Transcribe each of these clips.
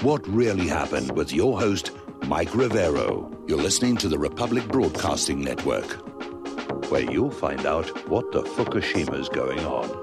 What Really Happened with your host, Mike Rivero. You're listening to the Republic Broadcasting Network, where you'll find out what the Fukushima's going on.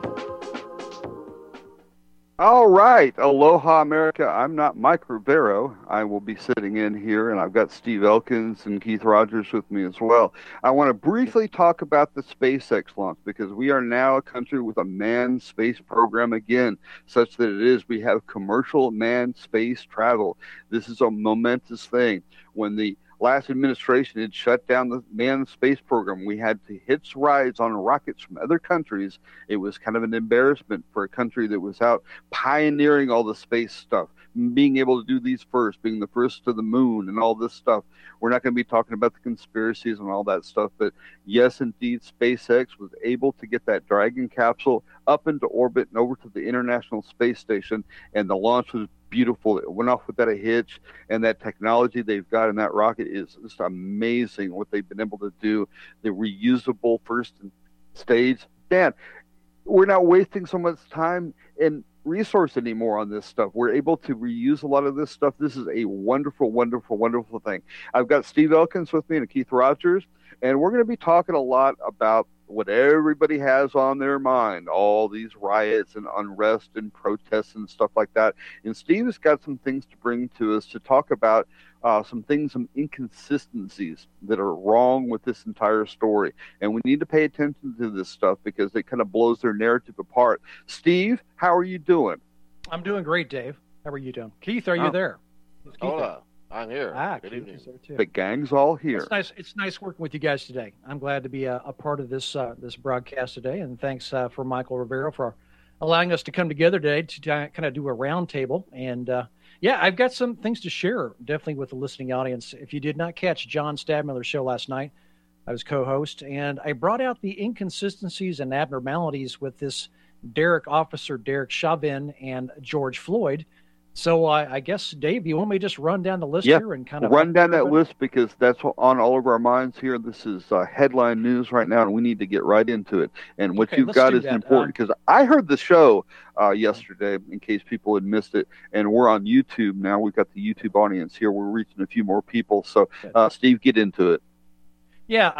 All right. Aloha, America. I'm not Mike Rivero. I will be sitting in here, and I've got Steve Elkins and Keith Rogers with me as well. I want to briefly talk about the SpaceX launch, because we are now a country with a manned space program again, such that it is. We have commercial manned space travel. This is a momentous thing. When the last administration had shut down the manned space program, we had to hitch rides on rockets from other countries. It was kind of an embarrassment for a country that was out pioneering all the space stuff, being able to do these first, being the first to the moon and all this stuff. We're not going to be talking about the conspiracies and all that stuff, but yes, indeed, SpaceX was able to get that Dragon capsule up into orbit and over to the International Space Station, and the launch was beautiful. It went off without a hitch, and that technology they've got in that rocket is just amazing what they've been able to do. The reusable first stage. Dan, we're not wasting so much time and resource anymore on this stuff. We're able to reuse a lot of this stuff. This is a wonderful, wonderful, wonderful thing. I've got Steve Elkins with me and Keith Rogers, and we're going to be talking a lot about what everybody has on their mind, all these riots and unrest and protests and stuff like that. And Steve has got some things to bring to us to talk about some inconsistencies that are wrong with this entire story. And we need to pay attention to this stuff because it kind of blows their narrative apart. Steve, how are you doing? I'm doing great, Dave. How are you doing? Keith, are you there? Hola. I'm here. Good evening. The gang's all here. It's nice working with you guys today. I'm glad to be a part of this broadcast today, and thanks for Michael Rivero for allowing us to come together today to kind of do a roundtable. And I've got some things to share, definitely with the listening audience. If you did not catch John Stadmiller's show last night, I was co-host, and I brought out the inconsistencies and abnormalities with this Officer Derek Chauvin and George Floyd. So I guess, Dave, you want me to just run down the list here and kind of run down that list, because that's on all of our minds here. This is headline news right now, and we need to get right into it. And what you've got is important, because I heard the show yesterday, in case people had missed it, and we're on YouTube now. We've got the YouTube audience here. We're reaching a few more people. So, Steve, get into it. Yeah,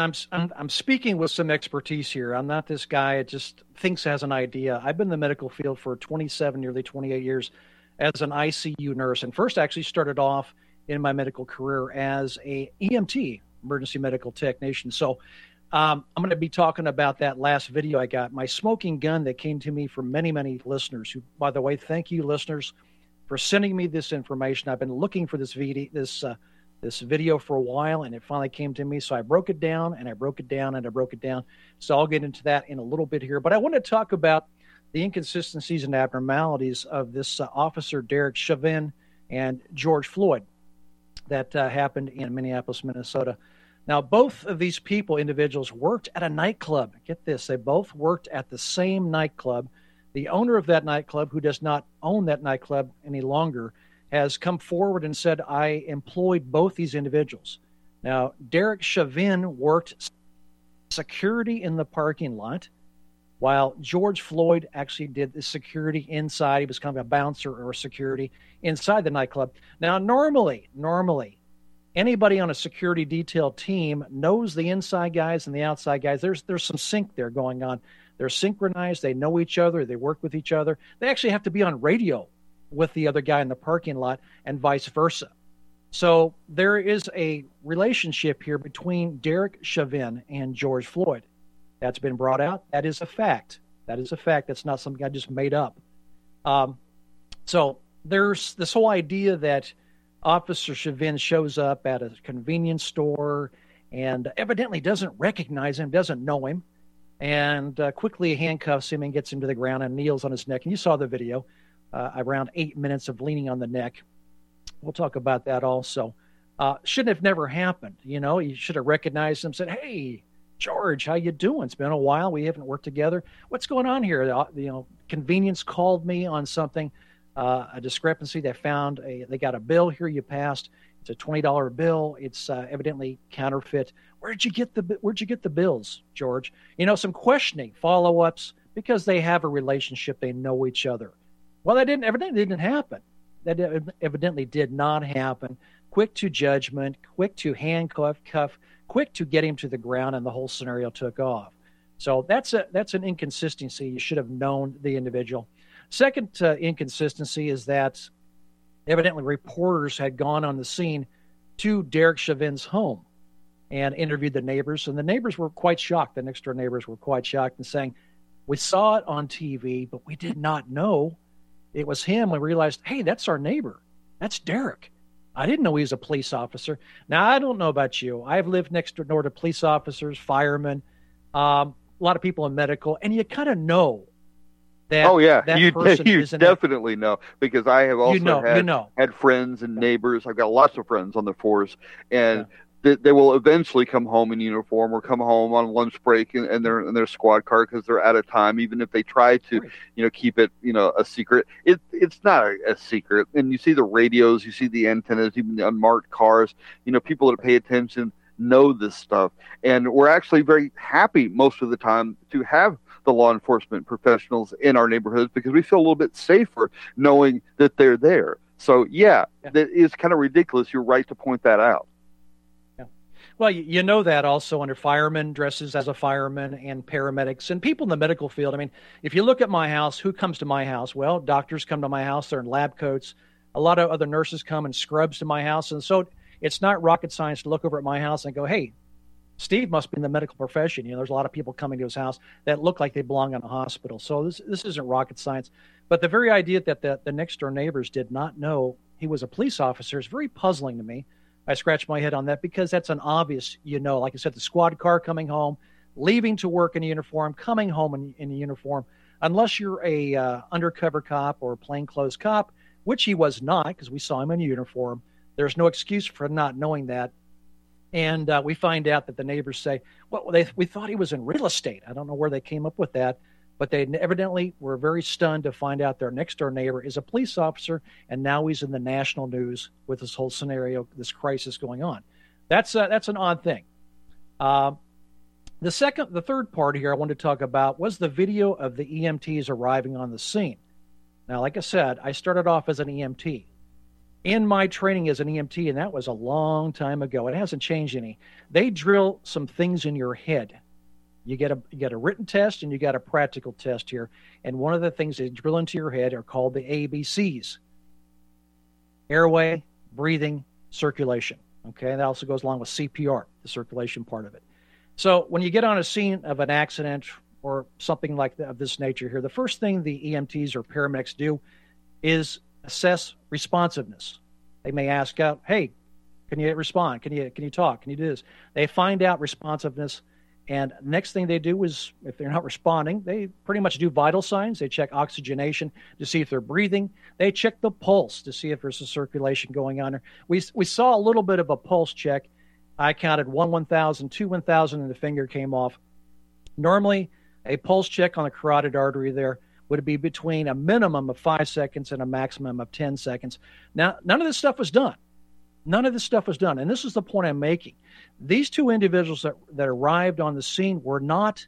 I'm speaking with some expertise here. I'm not this guy that just thinks has an idea. I've been in the medical field for 27, nearly 28 years. As an ICU nurse, and first actually started off in my medical career as a EMT, emergency medical technician. So I'm going to be talking about that last video I got, my smoking gun, that came to me from many, many listeners who, by the way, thank you, listeners, for sending me this information. I've been looking for this video for a while, and it finally came to me. So I broke it down, and I broke it down, and I broke it down. So I'll get into that in a little bit here. But I want to talk about the inconsistencies and abnormalities of this Officer Derek Chauvin and George Floyd that happened in Minneapolis, Minnesota. Now, both of these individuals, worked at a nightclub. Get this, they both worked at the same nightclub. The owner of that nightclub, who does not own that nightclub any longer, has come forward and said, I employed both these individuals. Now, Derek Chauvin worked security in the parking lot, while George Floyd actually did the security inside. He was kind of a bouncer or security inside the nightclub. Now, normally, anybody on a security detail team knows the inside guys and the outside guys. There's some sync there going on. They're synchronized. They know each other. They work with each other. They actually have to be on radio with the other guy in the parking lot and vice versa. So there is a relationship here between Derek Chauvin and George Floyd. That's been brought out. That is a fact. That's not something I just made up. So there's this whole idea that Officer Chauvin shows up at a convenience store and evidently doesn't recognize him, doesn't know him, and quickly handcuffs him and gets him to the ground and kneels on his neck. And you saw the video, around 8 minutes of leaning on the neck. We'll talk about that also. Shouldn't have never happened. You should have recognized him, said, hey, George, how you doing? It's been a while. We haven't worked together. What's going on here? Convenience called me on something, a discrepancy. They got a bill here you passed. It's a $20 bill. It's evidently counterfeit. Where'd you get the bills, George? Some questioning, follow-ups, because they have a relationship. They know each other. Well, that evidently didn't happen. That evidently did not happen. Quick to judgment, quick to handcuff, quick to get him to the ground, and the whole scenario took off. So that's an inconsistency. You should have known the individual. Second inconsistency is that evidently reporters had gone on the scene to Derek Chauvin's home and interviewed the neighbors, and the neighbors were quite shocked. The next door neighbors were quite shocked and saying, we saw it on TV, but we did not know it was him. We realized, hey, that's our neighbor. That's Derek. I didn't know he was a police officer. Now, I don't know about you. I've lived next door to police officers, firemen, a lot of people in medical, and you kind of know that. Oh yeah, that you person definitely know, because I have also had friends and neighbors. I've got lots of friends on the force, and they will eventually come home in uniform or come home on lunch break in their squad car because they're out of time. Even if they try to, keep it, a secret, it's not a secret. And you see the radios, you see the antennas, even the unmarked cars. People that pay attention know this stuff, and we're actually very happy most of the time to have the law enforcement professionals in our neighborhoods because we feel a little bit safer knowing that they're there. So that is kind of ridiculous. You're right to point that out. Well, you know that also under firemen dresses as a fireman and paramedics and people in the medical field. I mean, if you look at my house, who comes to my house? Well, doctors come to my house. They're in lab coats. A lot of other nurses come in scrubs to my house. And so it's not rocket science to look over at my house and go, hey, Steve must be in the medical profession. There's a lot of people coming to his house that look like they belong in a hospital. So this isn't rocket science. But the very idea that the next door neighbors did not know he was a police officer is very puzzling to me. I scratch my head on that because that's an obvious, like I said, the squad car coming home, leaving to work in a uniform, coming home in a uniform, unless you're a undercover cop or a plainclothes cop, which he was not because we saw him in a uniform. There's no excuse for not knowing that. And we find out that the neighbors say, well, we thought he was in real estate. I don't know where they came up with that, but they evidently were very stunned to find out their next door neighbor is a police officer, and now he's in the national news with this whole scenario, this crisis going on. That's an odd thing. The third part here I wanted to talk about was the video of the EMTs arriving on the scene. Now, like I said, I started off as an EMT. In my training as an EMT, and that was a long time ago, it hasn't changed any. They drill some things in your head. You get a written test and you got a practical test here. And one of the things they drill into your head are called the ABCs. Airway, breathing, circulation. Okay, that also goes along with CPR, the circulation part of it. So when you get on a scene of an accident or something like that, of this nature here, the first thing the EMTs or paramedics do is assess responsiveness. They may ask out, hey, can you respond? Can you talk? Can you do this? They find out responsiveness. And next thing they do is, if they're not responding, they pretty much do vital signs. They check oxygenation to see if they're breathing. They check the pulse to see if there's a circulation going on. We saw a little bit of a pulse check. I counted 1,000, 2 1,000, and the finger came off. Normally, a pulse check on the carotid artery there would be between a minimum of 5 seconds and a maximum of 10 seconds. Now, none of this stuff was done. None of this stuff was done. And this is the point I'm making. These two individuals that arrived on the scene were not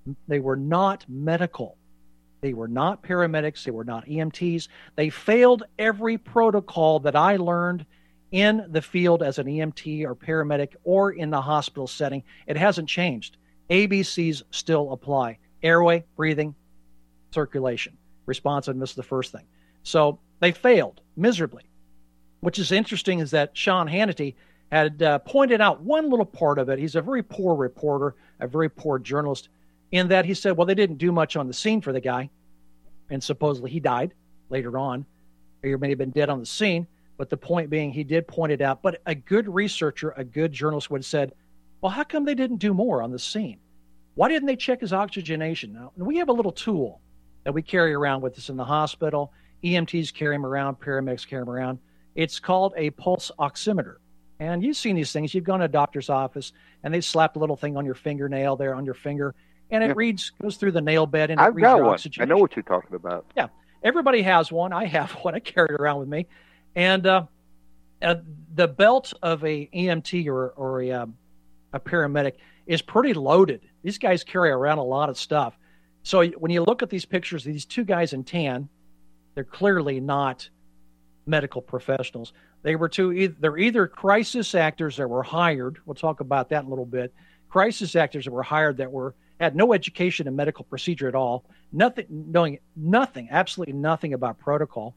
medical. They were not paramedics. They were not EMTs. They failed every protocol that I learned in the field as an EMT or paramedic or in the hospital setting. It hasn't changed. ABCs still apply. Airway, breathing, circulation. Responsiveness is the first thing. So they failed miserably. Which is interesting is that Sean Hannity had pointed out one little part of it. He's a very poor reporter, a very poor journalist, in that he said, well, they didn't do much on the scene for the guy, and supposedly he died later on, or he may have been dead on the scene, but the point being he did point it out. But a good researcher, a good journalist would have said, well, how come they didn't do more on the scene? Why didn't they check his oxygenation? Now, we have a little tool that we carry around with us in the hospital. EMTs carry them around, paramedics carry them around. It's called a pulse oximeter. And you've seen these things. You've gone to a doctor's office, and they slapped a little thing on your fingernail there, on your finger, and it goes through the nail bed, and it reads your oxygenation. I know what you're talking about. Yeah. Everybody has one. I have one. I carry it around with me. And the belt of a EMT or a paramedic is pretty loaded. These guys carry around a lot of stuff. So when you look at these pictures, these two guys in tan, they're clearly not medical professionals. They're either crisis actors that were hired. We'll talk about that in a little bit. Crisis actors that were hired that had no education in medical procedure at all, knowing nothing, absolutely nothing about protocol,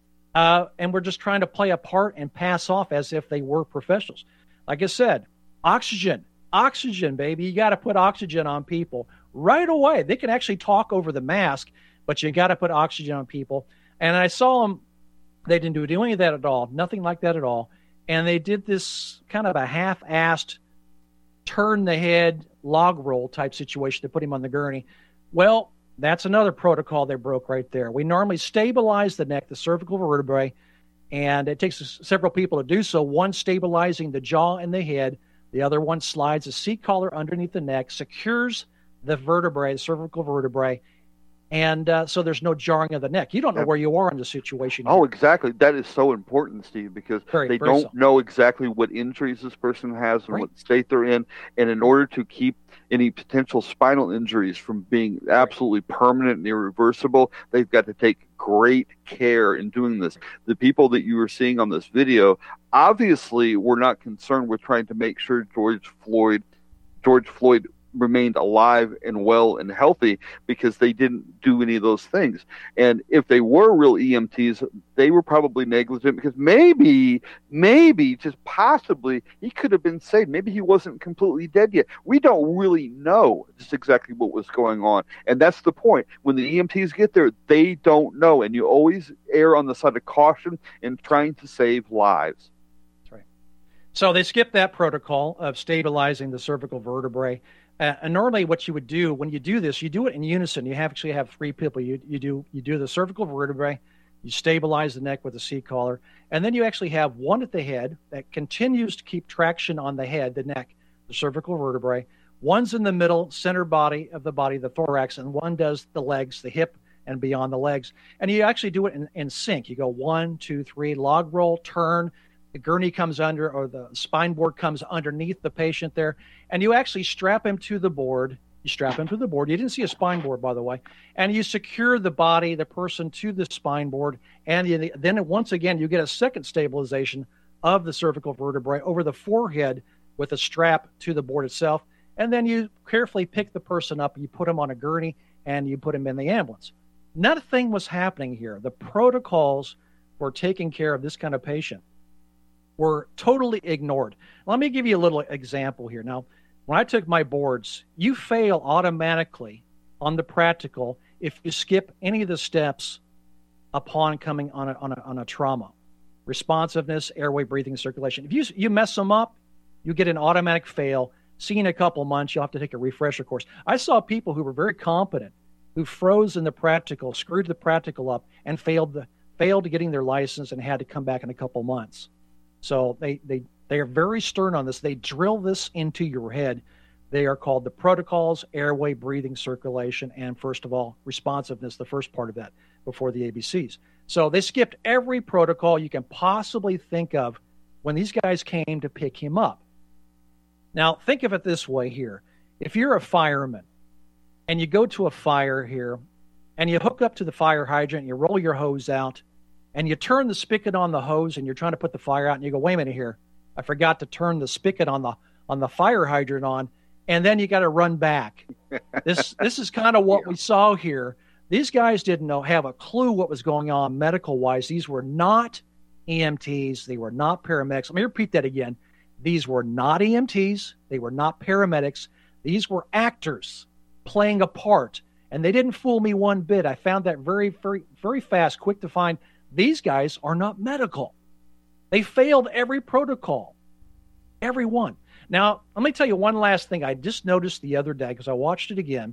and we're just trying to play a part and pass off as if they were professionals. Like I said, oxygen, baby. You got to put oxygen on people right away. They can actually talk over the mask, but you got to put oxygen on people. And I saw them. They didn't do any of that at all, nothing like that at all. And they did this kind of a half-assed turn the head log roll type situation to put him on the gurney. Well, that's another protocol they broke right there. We normally stabilize the neck, the cervical vertebrae, and it takes several people to do so. One stabilizing the jaw and the head. The other one slides a seat collar underneath the neck, secures the vertebrae, the cervical vertebrae, and so there's no jarring of the neck. You don't know where you are in the situation. Oh, exactly. That is so important, Steve, because they don't know exactly what injuries this person has and what state they're in. And in order to keep any potential spinal injuries from being absolutely permanent and irreversible, they've got to take great care in doing this. The people that you were seeing on this video obviously were not concerned with trying to make sure George Floyd remained alive and well and healthy, because they didn't do any of those things. And if they were real EMTs, they were probably negligent, because maybe, just possibly, he could have been saved. Maybe he wasn't completely dead yet. We don't really know just exactly what was going on. And that's the point. When the EMTs get there, they don't know. And you always err on the side of caution in trying to save lives. That's right. So they skipped that protocol of stabilizing the cervical vertebrae. And normally what you would do when you do this, you do it in unison. You actually have three people. You do the cervical vertebrae, you stabilize the neck with a seat collar, and then you actually have one at the head that continues to keep traction on the head, the neck, the cervical vertebrae. One's in the middle, center body of the body, the thorax, and one does the legs, the hip, and beyond the legs. And you actually do it in sync. You go 1, 2, 3, log roll, turn. The gurney comes under, or the spine board comes underneath the patient there, and you actually strap him to the board. You strap him to the board. You didn't see a spine board, by the way, and you secure the body, the person, to the spine board, and then once again you get a second stabilization of the cervical vertebrae over the forehead with a strap to the board itself, and then you carefully pick the person up, you put him on a gurney, and you put him in the ambulance. Nothing was happening here. The protocols for taking care of this kind of patient were totally ignored. Let me give you a little example here. Now, when I took my boards, you fail automatically on the practical if you skip any of the steps upon coming on a trauma. Responsiveness, airway, breathing, circulation. If you mess them up, you get an automatic fail. See, in a couple of months, you'll have to take a refresher course. I saw people who were very competent who froze in the practical, screwed the practical up, and failed getting their license and had to come back in a couple of months. So they are very stern on this. They drill this into your head. They are called the protocols: airway, breathing, circulation, and first of all, responsiveness, the first part of that, before the ABCs. So they skipped every protocol you can possibly think of when these guys came to pick him up. Now, think of it this way here. If you're a fireman and you go to a fire here and you hook up to the fire hydrant, you roll your hose out, and you turn the spigot on the hose and you're trying to put the fire out, and you go, wait a minute here, I forgot to turn the spigot on the fire hydrant on, and then you got to run back. This is kind of what we saw here. These guys didn't have a clue what was going on medical-wise. These were not EMTs. They were not paramedics. Let me repeat that again. These were not EMTs. They were not paramedics. These were actors playing a part, and they didn't fool me one bit. I found that very, very, very fast, quick to find. These guys are not medical. They failed every protocol, every one. Now, let me tell you one last thing I just noticed the other day, because I watched it again,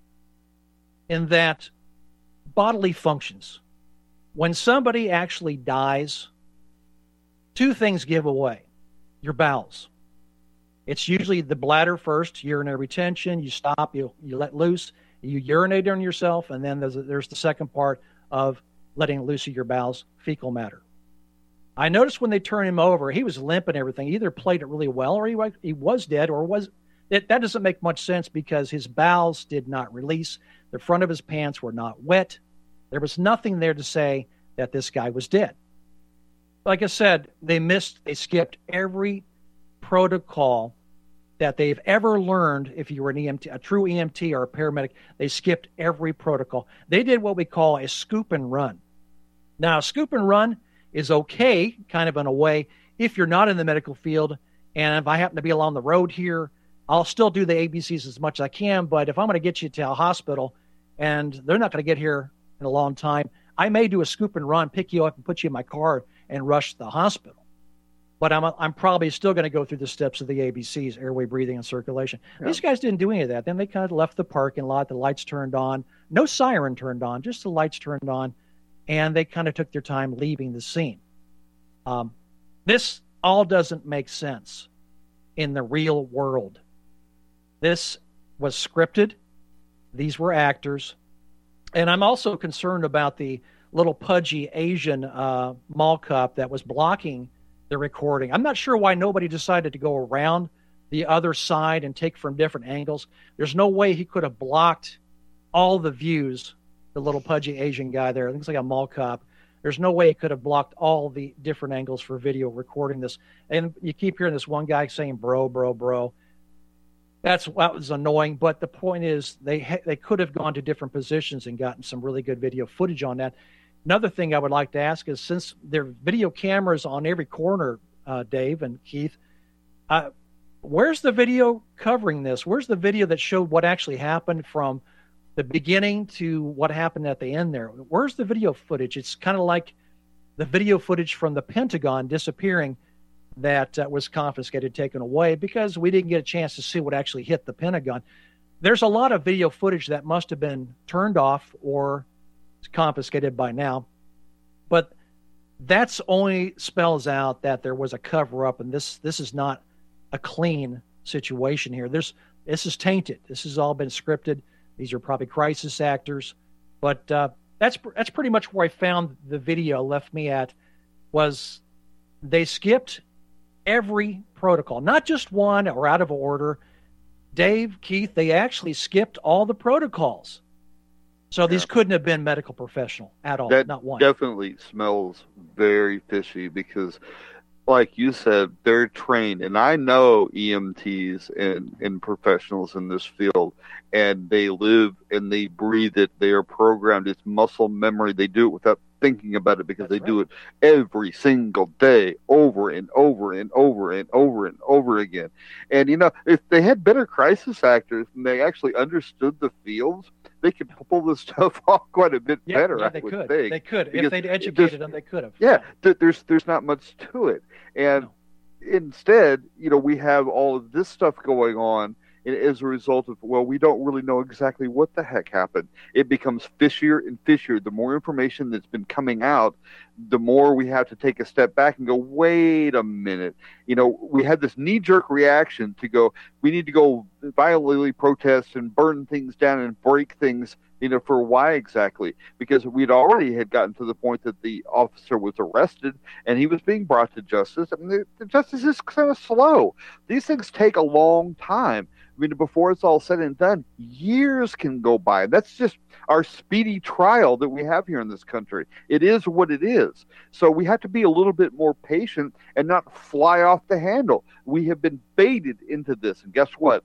in that bodily functions. When somebody actually dies, two things give away. Your bowels. It's usually the bladder first, urinary retention. You stop, you let loose, you urinate on yourself, and then there's the second part of letting loose of your bowels, fecal matter. I noticed when they turned him over, he was limp and everything. He either played it really well, or he was dead, or was that doesn't make much sense, because his bowels did not release. The front of his pants were not wet. There was nothing there to say that this guy was dead. like I said, they skipped every protocol that they've ever learned. If you were an EMT, a true EMT or a paramedic, they skipped every protocol. They did what we call a scoop and run. Now, scoop and run is okay, kind of in a way, if you're not in the medical field. And if I happen to be along the road here, I'll still do the ABCs as much as I can. But if I'm going to get you to a hospital and they're not going to get here in a long time, I may do a scoop and run, pick you up and put you in my car and rush to the hospital. But I'm probably still going to go through the steps of the ABCs, airway, breathing, and circulation. Yeah. These guys didn't do any of that. Then they kind of left the parking lot. The lights turned on. No siren turned on, just the lights turned on. And they kind of took their time leaving the scene. This all doesn't make sense in the real world. This was scripted. These were actors. And I'm also concerned about the little pudgy Asian mall cop that was blocking the recording. I'm not sure why nobody decided to go around the other side and take from different angles. There's no way he could have blocked all the views, the little pudgy Asian guy there. I think it's like a mall cop. There's no way he could have blocked all the different angles for video recording this. And you keep hearing this one guy saying, bro, bro, bro. That was annoying. But the point is they could have gone to different positions and gotten some really good video footage on that. Another thing I would like to ask is, since there are video cameras on every corner, Dave and Keith, where's the video covering this? Where's the video that showed what actually happened from the beginning to what happened at the end there? Where's the video footage? It's kind of like the video footage from the Pentagon disappearing that was confiscated, taken away, because we didn't get a chance to see what actually hit the Pentagon. There's a lot of video footage that must have been turned off or confiscated by now, but that's only spells out that there was a cover-up, and this is not a clean situation here. This is tainted. This has all been scripted. These are probably crisis actors, but that's pretty much where I found the video left me at. Was they skipped every protocol, not just one or out of order. Dave, Keith, they actually skipped all the protocols. So these couldn't have been medical professional at all, not one. That definitely smells very fishy because, like you said, they're trained. And I know EMTs and professionals in this field, and they live and they breathe it. They are programmed. It's muscle memory. They do it without thinking about it because they do it every single day, over and over and over and over and over again. And, if they had better crisis actors and they actually understood the fields, they could pull this stuff off quite a bit better. Yeah, they could. They could. If they'd educated them, they could have. Yeah, there's not much to it. And instead, we have all of this stuff going on, and as a result of, we don't really know exactly what the heck happened. It becomes fishier and fishier. The more information that's been coming out, the more we have to take a step back and go, wait a minute. We had this knee-jerk reaction to go, we need to go violently protest and burn things down and break things, for why exactly? Because we'd already had gotten to the point that the officer was arrested and he was being brought to justice. I mean, the justice is kind of slow. These things take a long time. I mean, before it's all said and done, years can go by. That's just our speedy trial that we have here in this country. It is what it is. So we have to be a little bit more patient and not fly off the handle. We have been baited into this. And guess what?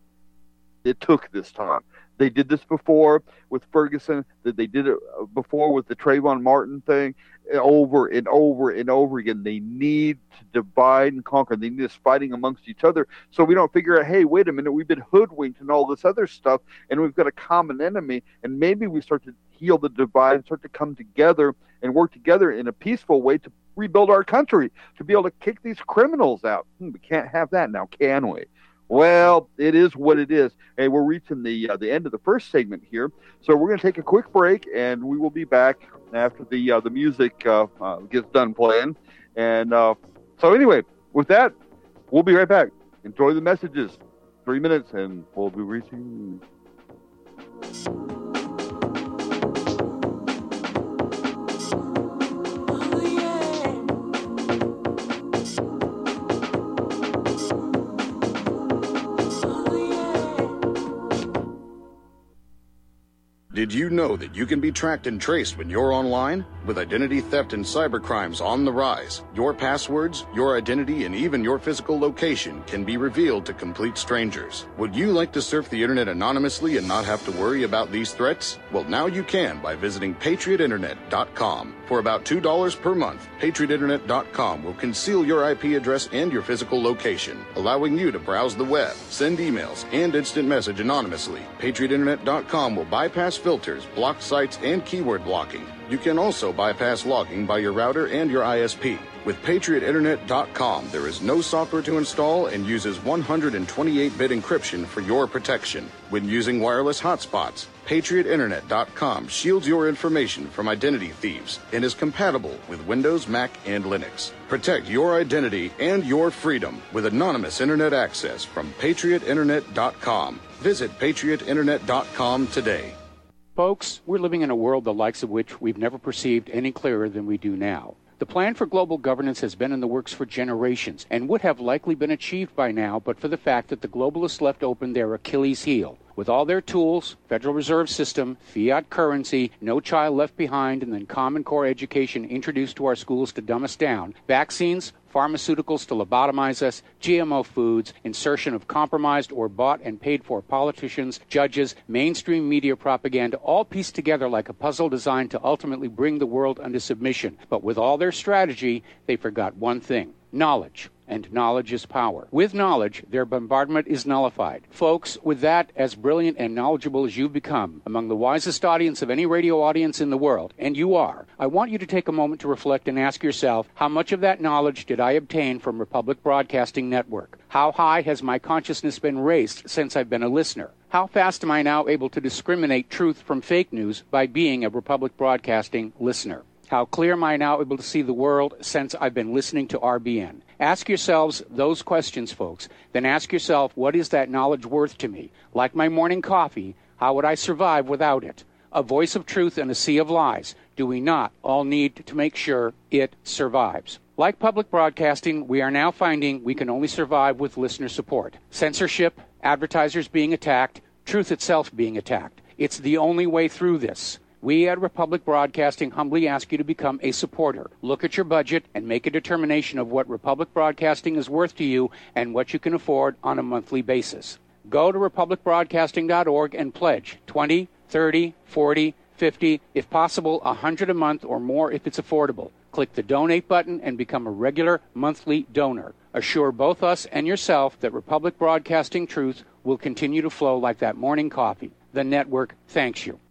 It took this time. They did this before with Ferguson. They did it before with the Trayvon Martin thing, over and over and over again. They need to divide and conquer. They need us fighting amongst each other so we don't figure out, hey, wait a minute, we've been hoodwinked and all this other stuff, and we've got a common enemy, and maybe we start to heal the divide and start to come together and work together in a peaceful way to rebuild our country, to be able to kick these criminals out. We can't have that now, can we? Well, it is what it is. And we're reaching the end of the first segment here. So we're going to take a quick break, and we will be back after the music gets done playing. And so anyway, with that, we'll be right back. Enjoy the messages. 3 minutes, and we'll be reaching. Do Did you know that you can be tracked and traced when you're online? With identity theft and cybercrimes on the rise, your passwords, your identity, and even your physical location can be revealed to complete strangers. Would you like to surf the internet anonymously and not have to worry about these threats? Well, now you can by visiting patriotinternet.com. For about $2 per month, patriotinternet.com will conceal your IP address and your physical location, allowing you to browse the web, send emails, and instant message anonymously. patriotinternet.com will bypass filters, block sites, and keyword blocking. You can also bypass logging by your router and your ISP. With patriotinternet.com, there is no software to install and uses 128-bit encryption for your protection. When using wireless hotspots, patriotinternet.com shields your information from identity thieves and is compatible with Windows, Mac, and Linux. Protect your identity and your freedom with anonymous internet access from patriotinternet.com. Visit patriotinternet.com today. Folks, we're living in a world the likes of which we've never perceived any clearer than we do now. The plan for global governance has been in the works for generations and would have likely been achieved by now but for the fact that the globalists left open their Achilles heel. With all their tools, Federal Reserve System, fiat currency, no child left behind, and then Common Core education introduced to our schools to dumb us down, vaccines, pharmaceuticals to lobotomize us, GMO foods, insertion of compromised or bought and paid for politicians, judges, mainstream media propaganda, all pieced together like a puzzle designed to ultimately bring the world under submission. But with all their strategy, they forgot one thing: knowledge. And knowledge is power. With knowledge, their bombardment is nullified. Folks, with that, as brilliant and knowledgeable as you've become, among the wisest audience of any radio audience in the world, and you are, I want you to take a moment to reflect and ask yourself, how much of that knowledge did I obtain from Republic Broadcasting Network? How high has my consciousness been raised since I've been a listener? How fast am I now able to discriminate truth from fake news by being a Republic Broadcasting listener? How clear am I now able to see the world since I've been listening to RBN? Ask yourselves those questions, folks. Then ask yourself, what is that knowledge worth to me? Like my morning coffee, how would I survive without it? A voice of truth in a sea of lies. Do we not all need to make sure it survives? Like public broadcasting, we are now finding we can only survive with listener support. Censorship, advertisers being attacked, truth itself being attacked. It's the only way through this. We at Republic Broadcasting humbly ask you to become a supporter. Look at your budget and make a determination of what Republic Broadcasting is worth to you and what you can afford on a monthly basis. Go to republicbroadcasting.org and pledge $20, $30, $40, $50, if possible, $100 a month or more if it's affordable. Click the donate button and become a regular monthly donor. Assure both us and yourself that Republic Broadcasting truth will continue to flow like that morning coffee. The network thanks you.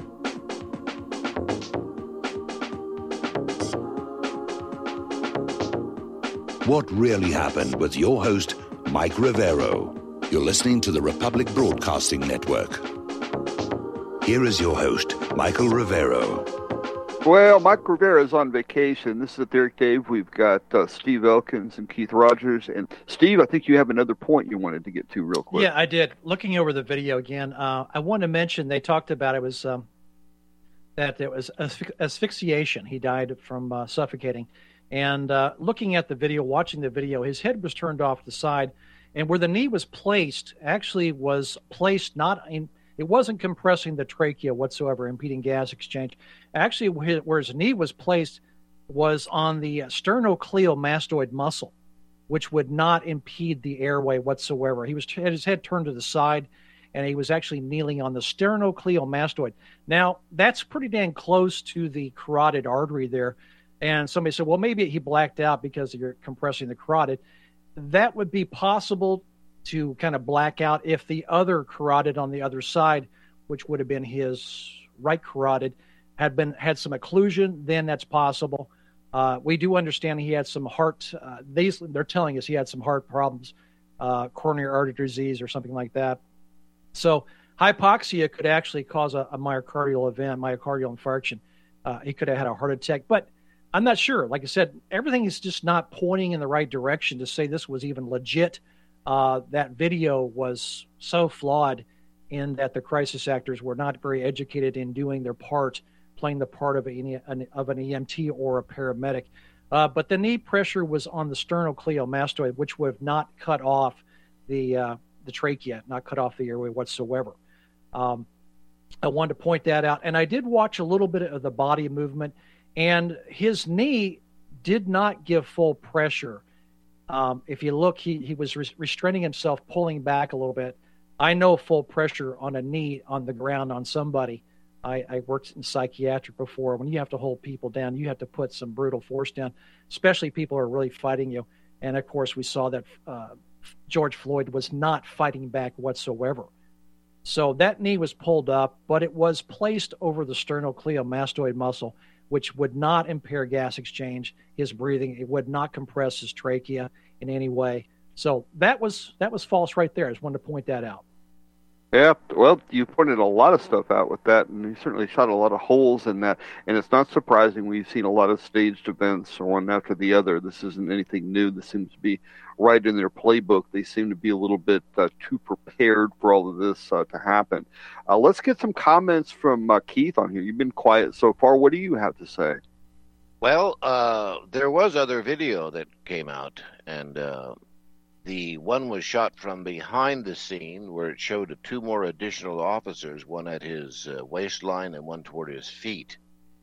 What Really Happened with your host, Mike Rivero. You're listening to the Republic Broadcasting Network. Here is your host, Michael Rivero. Well, Mike Rivero is on vacation. This is Derek Dave. We've got Steve Elkins and Keith Rogers. And Steve, I think you have another point you wanted to get to real quick. Yeah, I did. Looking over the video again, I want to mention they talked about it was that it was asphyxiation. He died from suffocating. And looking at the video, watching the video, his head was turned off to the side, and where the knee was placed actually was placed not in. It wasn't compressing the trachea whatsoever, impeding gas exchange. Actually, where his knee was placed was on the sternocleidomastoid muscle, which would not impede the airway whatsoever. He had his head turned to the side, and he was actually kneeling on the sternocleidomastoid. Now, that's pretty dang close to the carotid artery there. And somebody said, well, maybe he blacked out because you're compressing the carotid. That would be possible to kind of black out if the other carotid on the other side, which would have been his right carotid, had some occlusion. Then that's possible. We do understand he had some heart. They're telling us he had some heart problems, coronary artery disease or something like that. So hypoxia could actually cause a myocardial event, myocardial infarction. He could have had a heart attack, but I'm not sure. Like I said, everything is just not pointing in the right direction to say this was even legit. That video was so flawed in that the crisis actors were not very educated in doing their part, playing the part of an EMT or a paramedic. But the knee pressure was on the sternocleidomastoid, which would have not cut off the trachea, not cut off the airway whatsoever. I wanted to point that out. And I did watch a little bit of the body movement, and his knee did not give full pressure. If you look, he was restraining himself, pulling back a little bit. I know full pressure on a knee on the ground on somebody. I worked in psychiatric before. When you have to hold people down, you have to put some brutal force down, especially people who are really fighting you. And, of course, we saw that George Floyd was not fighting back whatsoever. So that knee was pulled up, but it was placed over the sternocleidomastoid muscle, which would not impair gas exchange, his breathing. It would not compress his trachea in any way. So that was false right there. I just wanted to point that out. Yeah, well, you pointed a lot of stuff out with that, and you certainly shot a lot of holes in that. And it's not surprising. We've seen a lot of staged events one after the other. This isn't anything new. This seems to be right in their playbook. They seem to be a little bit too prepared for all of this to happen. Let's get some comments from Keith on here. You've been quiet so far. What do you have to say? Well, there was other video that came out, and the one was shot from behind the scene where it showed two more additional officers, one at his waistline and one toward his feet.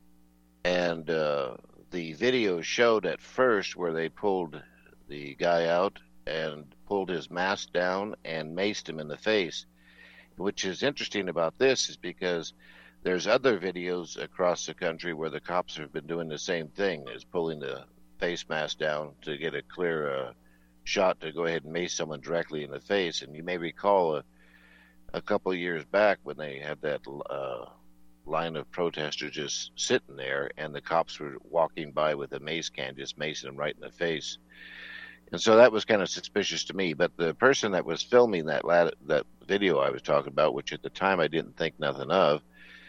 And the video showed at first where they pulled the guy out and pulled his mask down and maced him in the face. Which is interesting about this is because there's other videos across the country where the cops have been doing the same thing, is pulling the face mask down to get a clear shot to go ahead and mace someone directly in the face. And you may recall a couple of years back when they had that line of protesters just sitting there, and the cops were walking by with a mace can, just macing them right in the face. And so that was kind of suspicious to me. But the person that was filming that video I was talking about, which at the time I didn't think nothing of,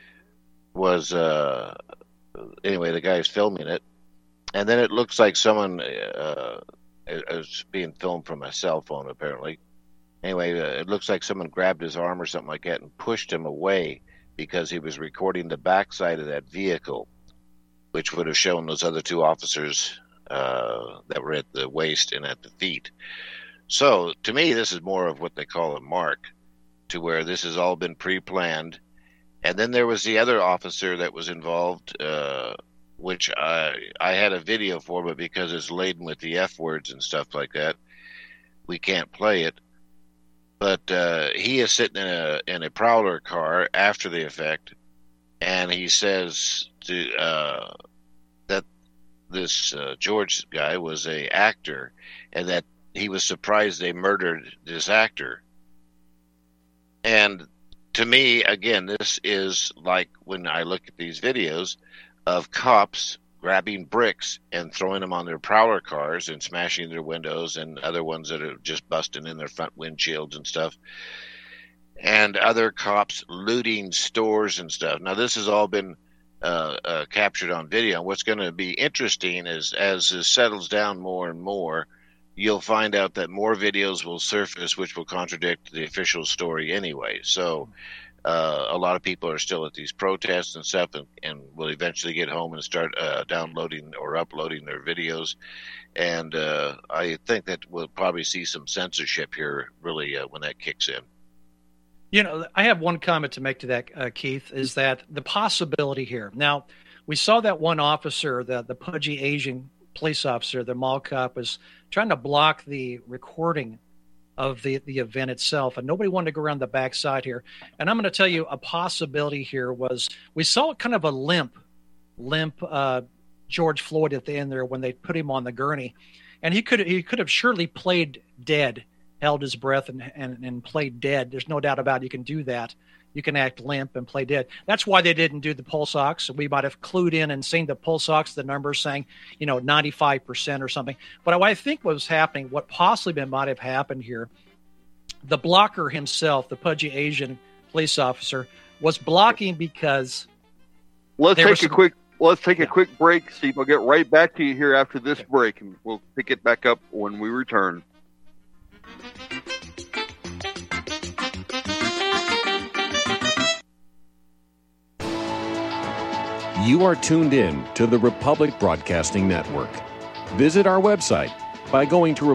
was anyway, the guy's filming it, and then it looks like someone is being filmed from a cell phone, apparently. Anyway, it looks like someone grabbed his arm or something like that and pushed him away because he was recording the backside of that vehicle, which would have shown those other two officers that were at the waist and at the feet. So, to me, this is more of what they call a mark, to where this has all been pre-planned. And then there was the other officer that was involved, which I had a video for, but because it's laden with the F words and stuff like that, we can't play it. But he is sitting in a Prowler car after the effect, and he says that this George guy was a actor, and that he was surprised they murdered this actor. And to me, again, this is like when I look at these videos of cops grabbing bricks and throwing them on their Prowler cars and smashing their windows, and other ones that are just busting in their front windshields and stuff, and other cops looting stores and stuff. Now, this has all been captured on video. And what's going to be interesting is, as this settles down more and more, you'll find out that more videos will surface which will contradict the official story anyway. So a lot of people are still at these protests and stuff, and will eventually get home and start downloading or uploading their videos. And I think that we'll probably see some censorship here, really, when that kicks in. You know, I have one comment to make to that, Keith, is that the possibility here. Now, we saw that one officer, the pudgy Asian police officer, the mall cop, was trying to block the recording of the event itself, and nobody wanted to go around the backside here. And I'm going to tell you, a possibility here was we saw kind of a limp George Floyd at the end there when they put him on the gurney, and he could have surely played dead, held his breath and played dead. There's no doubt about it. You can do that. You can act limp and play dead. That's why they didn't do the pulse ox. We might have clued in and seen the pulse ox, the numbers saying, 95% or something. But what I think was happening, what possibly might have happened here, the blocker himself, the pudgy Asian police officer, was blocking because Let's take a quick break, Steve. I'll get right back to you here after this break, and we'll pick it back up when we return. You are tuned in to the Republic Broadcasting Network. Visit our website by going to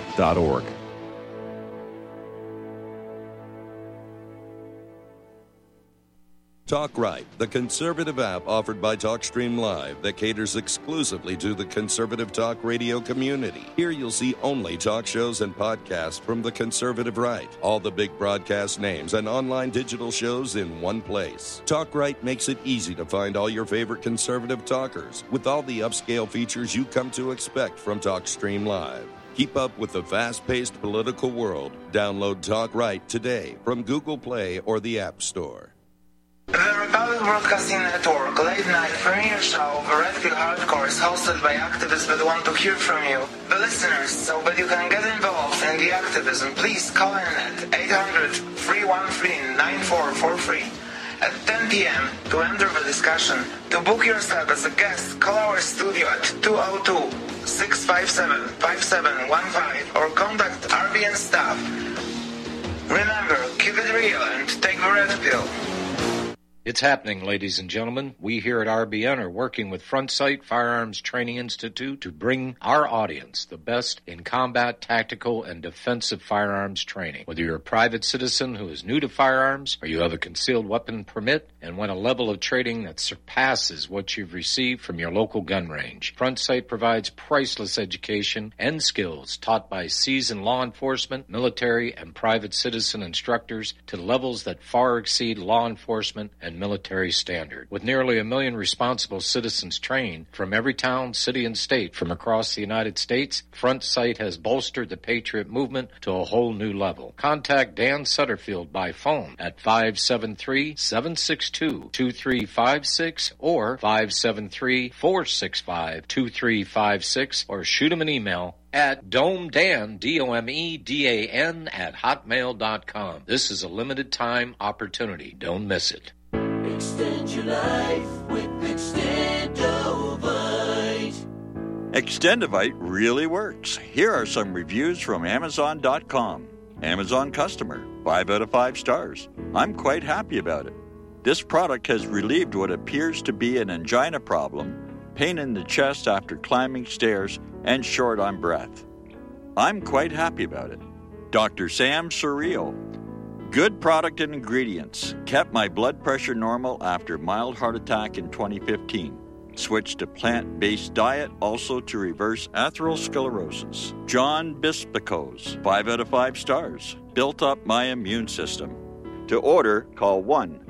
republicbroadcasting.org. Talk Right, the conservative app offered by TalkStream Live that caters exclusively to the conservative talk radio community. Here you'll see only talk shows and podcasts from the conservative right. All the big broadcast names and online digital shows in one place. Talk Right makes it easy to find all your favorite conservative talkers with all the upscale features you come to expect from TalkStream Live. Keep up with the fast-paced political world. Download Talk Right today from Google Play or the App Store. The Republic Broadcasting Network late night premiere show The Red Pill Hardcore is hosted by activists that want to hear from you, the listeners. So that you can get involved in the activism, please call in at 800-313-9443 at 10 p.m. to enter the discussion. To book yourself as a guest, call our studio at 202-657-5715 or contact RBN staff. Remember, keep it real and take the red pill. It's happening, ladies and gentlemen. We here at RBN are working with Front Sight Firearms Training Institute to bring our audience the best in combat, tactical, and defensive firearms training. Whether you're a private citizen who is new to firearms or you have a concealed weapon permit and want a level of training that surpasses what you've received from your local gun range, Front Sight provides priceless education and skills taught by seasoned law enforcement, military, and private citizen instructors to levels that far exceed law enforcement and military standard. With nearly 1 million responsible citizens trained from every town, city, and state from across the United States, Front Sight has bolstered the Patriot movement to a whole new level. Contact Dan Sutterfield by phone at 573-762-2356 or 573-465-2356 or shoot him an email at domedan, DOMEDAN, at hotmail.com. This is a limited time opportunity. Don't miss it. Extend your life with Extendovite. Extendovite really works. Here are some reviews from Amazon.com. Amazon customer, 5 out of 5 stars. I'm quite happy about it. This product has relieved what appears to be an angina problem, pain in the chest after climbing stairs, and short on breath. I'm quite happy about it. Dr. Sam Surreal. Good product and ingredients. Kept my blood pressure normal after mild heart attack in 2015. Switched to plant-based diet also to reverse atherosclerosis. John Bispicos, 5 out of 5 stars. Built up my immune system. To order, call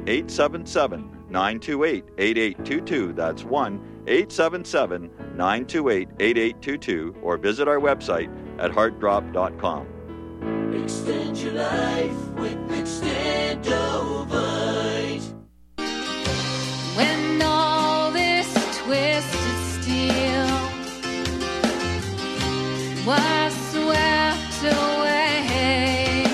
1-877-928-8822. That's 1-877-928-8822 or visit our website at heartdrop.com. Extend your life with Extendovite. When all this twisted steel was swept away,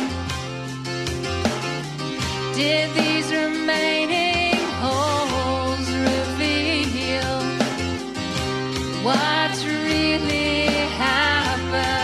did these remaining holes reveal what really happened?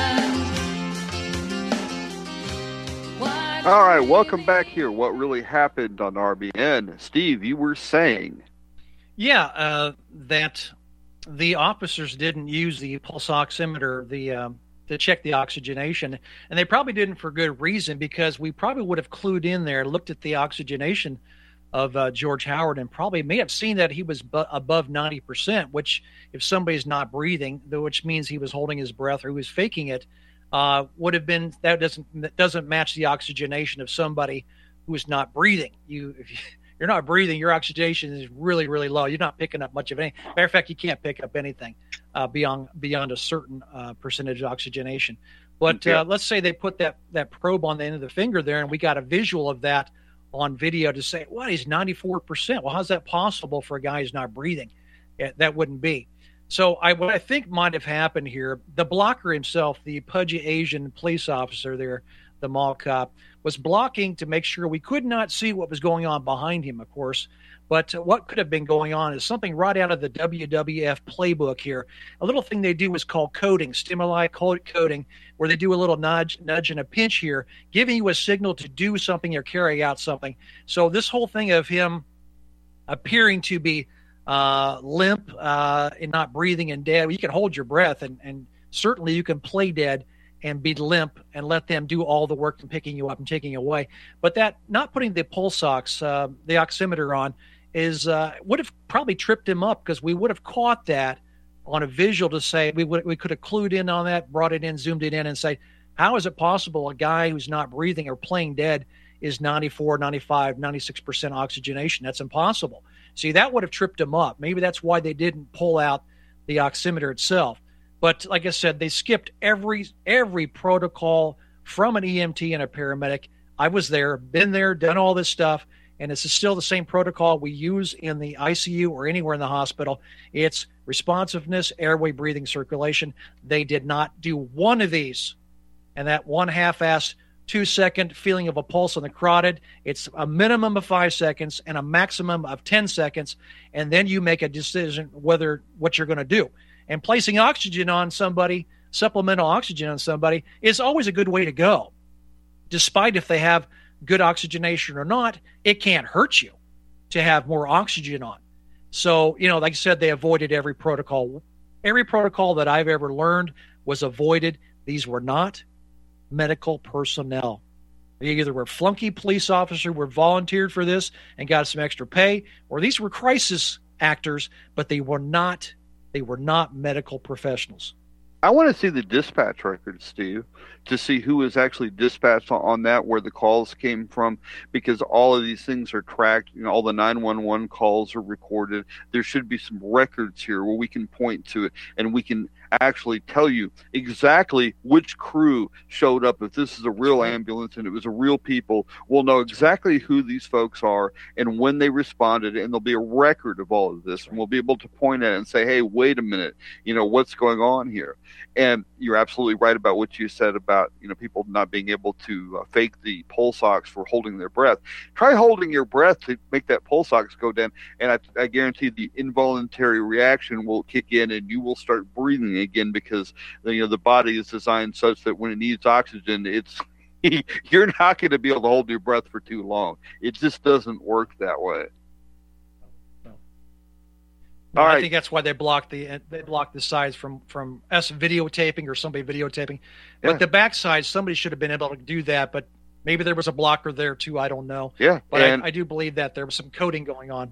All right, welcome back here. What really happened on RBN? Steve, you were saying. Yeah, that the officers didn't use the pulse oximeter to check the oxygenation, and they probably didn't for good reason, because we probably would have clued in there, looked at the oxygenation of George Howard, and probably may have seen that he was above 90%, which if somebody's not breathing, which means he was holding his breath or he was faking it, would have been, that doesn't match the oxygenation of somebody who is not breathing. If you're not breathing, your oxygenation is really, really low. You're not picking up much of anything. Matter of fact, you can't pick up anything beyond a certain percentage of oxygenation. But let's say they put that probe on the end of the finger there, and we got a visual of that on video to say, what, he's 94%. Well, how's that possible for a guy who's not breathing? That wouldn't be. So what I think might have happened here, the blocker himself, the pudgy Asian police officer there, the mall cop, was blocking to make sure we could not see what was going on behind him, of course. But what could have been going on is something right out of the WWF playbook here. A little thing they do is called coding, stimuli coding, where they do a little nudge and a pinch here, giving you a signal to do something or carry out something. So this whole thing of him appearing to be limp and not breathing and dead, you can hold your breath, and certainly you can play dead and be limp and let them do all the work and picking you up and taking you away. But that not putting the pulse ox, the oximeter on, would have probably tripped him up, because we would have caught that on a visual to say, we could have clued in on that, brought it in, zoomed it in, and say, how is it possible a guy who's not breathing or playing dead is 94, 95, 96% oxygenation? That's impossible. See, that would have tripped him up. Maybe that's why they didn't pull out the oximeter itself. But like I said, they skipped every protocol from an EMT and a paramedic. I was there, been there, done all this stuff, and this is still the same protocol we use in the ICU or anywhere in the hospital. It's responsiveness, airway, breathing, circulation. They did not do one of these. And that one half-assed 2-second feeling of a pulse on the carotid, it's a minimum of 5 seconds and a maximum of 10 seconds, and then you make a decision what you're going to do. And placing oxygen on somebody, supplemental oxygen on somebody, is always a good way to go. Despite if they have good oxygenation or not, it can't hurt you to have more oxygen on. So, like I said, they avoided every protocol. Every protocol that I've ever learned was avoided. These were not medical personnel. They either were flunky police officers, were volunteered for this and got some extra pay, or these were crisis actors, but they were not medical professionals. I want to see the dispatch records, Steve, to see who was actually dispatched on that, where the calls came from, because all of these things are tracked. All the 911 calls are recorded. There should be some records here where we can point to it, and we can actually tell you exactly which crew showed up. If this is a real ambulance and it was a real people, we'll know exactly who these folks are and when they responded, and there'll be a record of all of this, and we'll be able to point at it and say, hey, wait a minute, what's going on here? And you're absolutely right about what you said about people not being able to fake the pulse ox for holding their breath. Try holding your breath to make that pulse ox go down, and I guarantee the involuntary reaction will kick in, and you will start breathing again, because the body is designed such that when it needs oxygen, you're not going to be able to hold your breath for too long. It just doesn't work that way. I think that's why they blocked the sides from us videotaping or somebody videotaping. But the back side, somebody should have been able to do that, but maybe there was a blocker there too. I don't know. Yeah, but I do believe that there was some coding going on.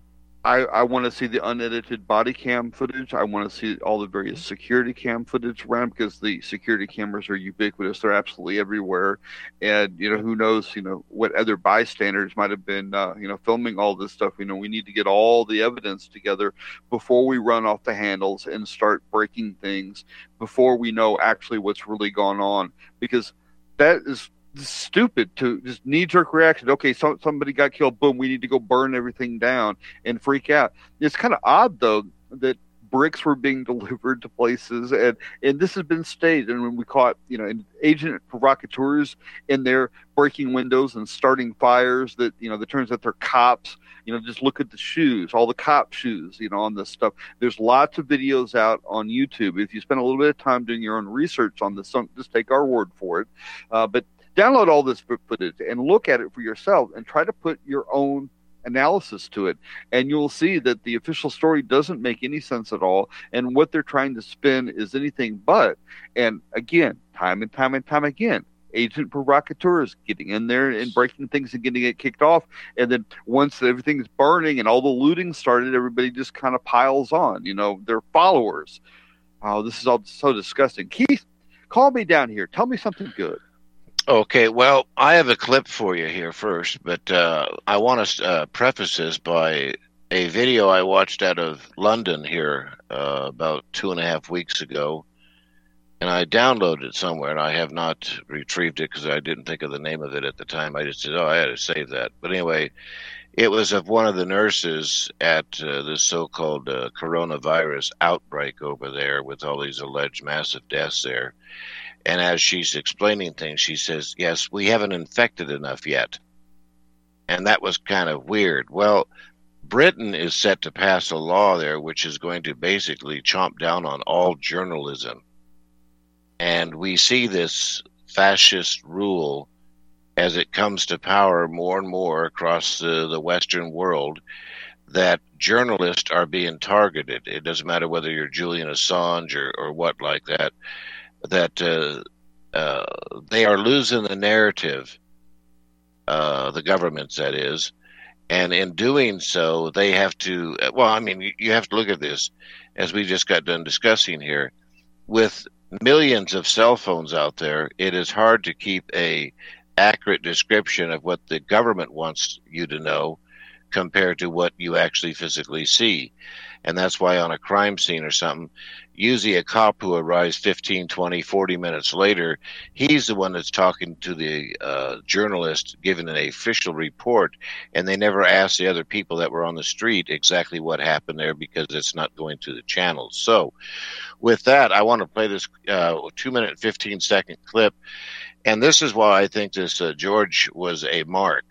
I want to see the unedited body cam footage. I want to see all the various security cam footage around, because the security cameras are ubiquitous. They're absolutely everywhere. And, who knows, what other bystanders might have been, filming all this stuff. We need to get all the evidence together before we run off the handles and start breaking things, before we know actually what's really gone on, because that is stupid to just knee-jerk reaction. Okay, somebody got killed, boom, we need to go burn everything down and freak out. It's kind of odd, though, that bricks were being delivered to places, and this has been staged. And when we caught, agent provocateurs in there breaking windows and starting fires that, that turns out they're cops. Just look at the shoes, all the cop shoes, on this stuff. There's lots of videos out on YouTube. If you spend a little bit of time doing your own research on this, just take our word for it. But download all this footage and look at it for yourself and try to put your own analysis to it. And you'll see that the official story doesn't make any sense at all. And what they're trying to spin is anything but. And again, time and time again, agent provocateurs getting in there and breaking things and getting it kicked off. And then once everything's burning and all the looting started, everybody just kind of piles on, their followers. Oh, this is all so disgusting. Keith, call me down here. Tell me something good. Okay, well, I have a clip for you here first, but I want to preface this by a video I watched out of London here about 2.5 weeks ago, and I downloaded it somewhere, and I have not retrieved it because I didn't think of the name of it at the time. I just said, I had to save that. But anyway, it was of one of the nurses at this so-called coronavirus outbreak over there with all these alleged massive deaths there. And as she's explaining things, she says, yes, we haven't infected enough yet. And that was kind of weird. Well, Britain is set to pass a law there which is going to basically chomp down on all journalism. And we see this fascist rule as it comes to power more and more across the Western world, that journalists are being targeted. It doesn't matter whether you're Julian Assange or what like that. That they are losing the narrative, the governments, that is, And in doing so, they have to, well, I mean, you have to look at this, as we just got done discussing here. With millions of cell phones out there, it is hard to keep a accurate description of what the government wants you to know compared to what you actually physically see. And that's why on a crime scene or something, usually a cop who arrives 15, 20, 40 minutes later, he's the one that's talking to the journalist giving an official report, and they never ask the other people that were on the street exactly what happened there because it's not going to the channels. So with that, I want to play this 2-minute and 15-second clip. And this is why I think this George was a mark.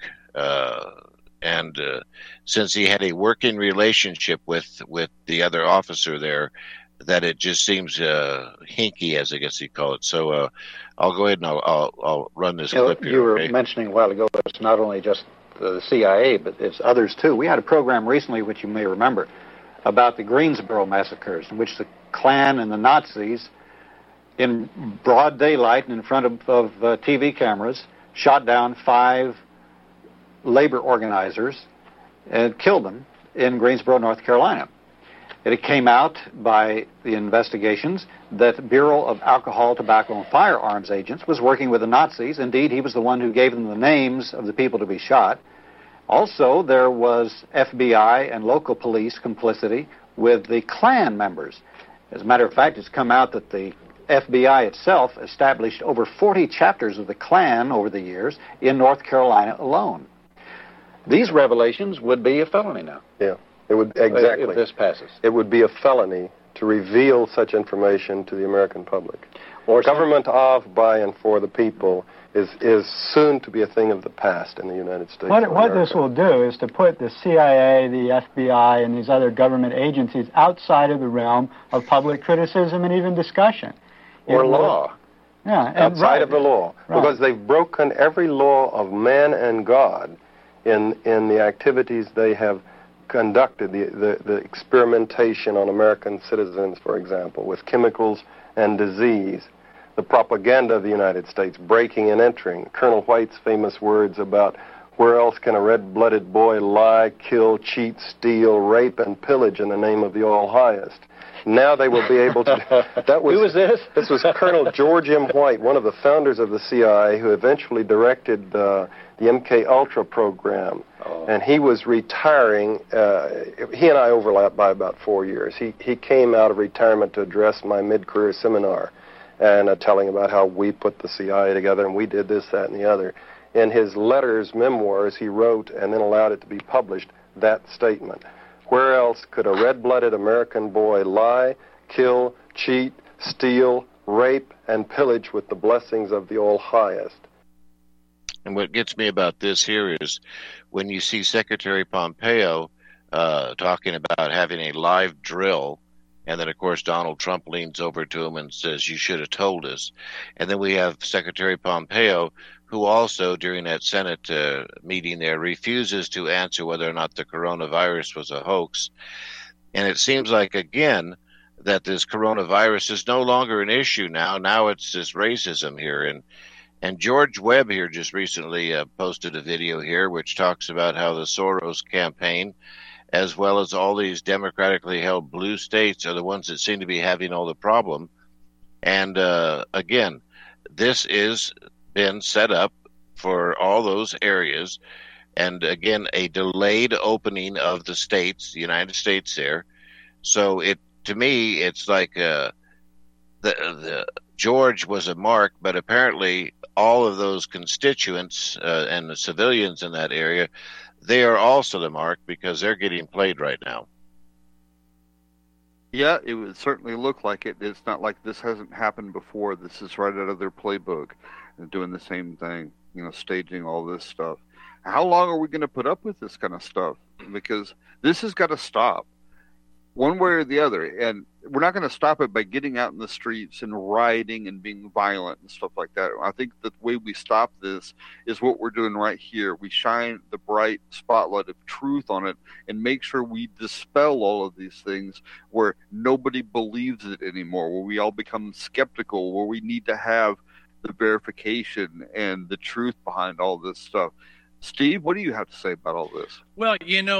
And since he had a working relationship with the other officer there, that it just seems hinky, as I guess you call it. So I'll go ahead and I'll run this clip here. You were mentioning a while ago, it's not only just the CIA, but it's others too. We had a program recently, which you may remember, about the Greensboro massacres, in which the Klan and the Nazis, in broad daylight and in front of TV cameras, shot down 5 labor organizers and killed them in Greensboro, North Carolina. It came out by the investigations that the Bureau of Alcohol, Tobacco, and Firearms agents was working with the Nazis. Indeed, he was the one who gave them the names of the people to be shot. Also, there was FBI and local police complicity with the Klan members. As a matter of fact, it's come out that the FBI itself established over 40 chapters of the Klan over the years in North Carolina alone. These revelations would be a felony now. Yeah, it would, exactly. If this passes. It would be a felony to reveal such information to the American public. Or government of, by, and for the people is soon to be a thing of the past in the United States. What this will do is to put the CIA, the FBI, and these other government agencies outside of the realm of public criticism and even discussion. Or law. Yeah, outside of the law. Right. Because they've broken every law of man and God in the activities they have conducted, the experimentation on American citizens, for example, with chemicals and disease, the propaganda of the United States, breaking and entering, Colonel White's famous words about where else can a red-blooded boy lie, kill, cheat, steal, rape, and pillage in the name of the All-Highest. Now they will be able to... Who was this? This was Colonel George M. White, one of the founders of the CIA, who eventually directed the MK Ultra program. Oh. And he was retiring. He and I overlapped by about 4 years. He came out of retirement to address my mid-career seminar and telling about how we put the CIA together and we did this, that, and the other. In his letters, memoirs, he wrote and then allowed it to be published, that statement. Where else could a red-blooded American boy lie, kill, cheat, steal, rape, and pillage with the blessings of the All-Highest? And what gets me about this here is when you see Secretary Pompeo talking about having a live drill, and then, of course, Donald Trump leans over to him and says, "You should have told us." And then we have Secretary Pompeo, who also, during that Senate meeting there, refuses to answer whether or not the coronavirus was a hoax. And it seems like, again, that this coronavirus is no longer an issue now. Now it's this racism here. And George Webb here just recently posted a video here which talks about how the Soros campaign, as well as all these democratically held blue states, are the ones that seem to be having all the problem. And again, this is been set up for all those areas, and again, a delayed opening of the states, the United States there. So to me, it's like the George was a mark, but apparently all of those constituents and the civilians in that area, they are also the mark because they're getting played right now. Yeah, it would certainly look like it. It's not like this hasn't happened before. This is right out of their playbook. They're doing the same thing, staging all this stuff. How long are we going to put up with this kind of stuff? Because this has got to stop one way or the other. And we're not going to stop it by getting out in the streets and rioting and being violent and stuff like that. I think the way we stop this is what we're doing right here. We shine the bright spotlight of truth on it and make sure we dispel all of these things where nobody believes it anymore, where we all become skeptical, where we need to have the verification and the truth behind all this stuff. Steve, what do you have to say about all this? Well,